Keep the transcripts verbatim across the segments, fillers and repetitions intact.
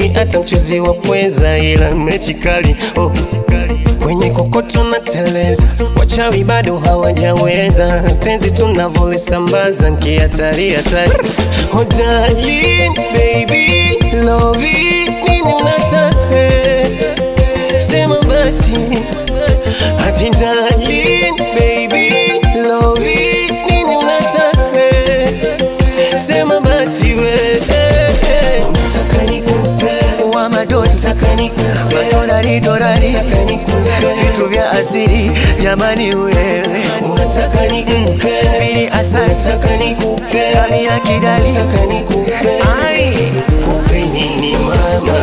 mimi hata mchuzi wa pweza, ila mechi kali oh kwenye kokoto na teleza, wachawi bado hawajaweza, penzi tunavolisambaza nkiatari hatari. Oh darling baby love it, nini unataka sema basi. Ati darling baby love it, nini unataka sema basi we. Unataka nikupe wa madoni, unataka nikupe madonari dorari, unataka nikupe vitu vya asili jamani wewe. Unataka nikupe bili asante, unataka nikupe kami ya kidali, unataka nikupe ai kupe nini mama.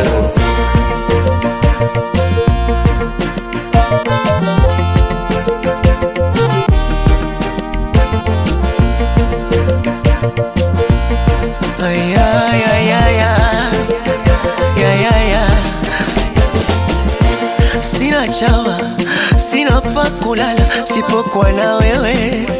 ay ay ay ay ay ay ay. Sina chawa, sina pa kulala, sipokuwa na wewe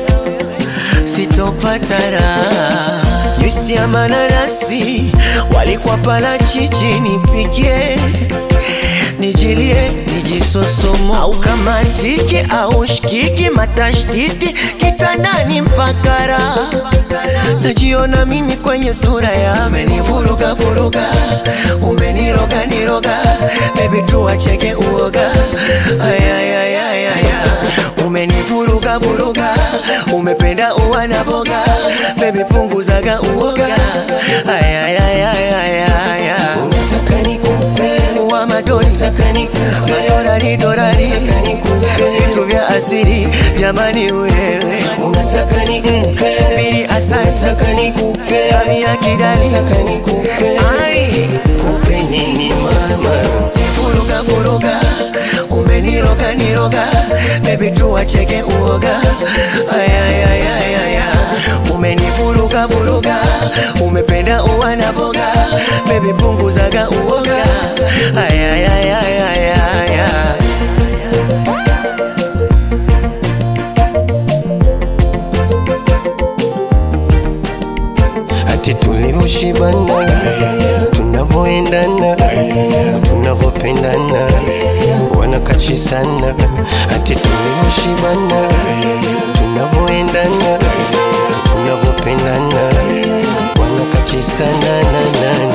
sitopata raha. Juisi ya mananasi walikuwa pala chichi, nipigie nijilie nijisosomo, au kama tiki au shikiki matashtiti kitandani mpaka raha. Najiona mimi kwenye sura ya umenivuruga vuruga, umeniroga niroga, baby tuacheke uoga. Ay ay ay ay ay, umenivuruga vuruga, umependa uwa na boga, baby punguzaga uoga. Ay ay ay ay ay ay, Unataka nikupe wa madoni, unataka nikupe madorari dorari, unataka nikupe vitu vya asili jamani wewe. unataka nikupe bili asante, unataka nikupe kami ya kidali, unataka nikupe ai kupe nini mama. vuruga vuruga, umeniroga niroga, baby tuacheke uoga. Ay ay ay ay ay, umenivuruga vuruga, umependa uwa na boga, baby punguzaga uoga. Ay ay ay ay ay ay. Ati tulivyoshibana, tunavyoendana, tunavyopendana, wanakachi sana. Ati tulivyoshibana, tunavyoendana, tunavyopendana, wanakachi sana na na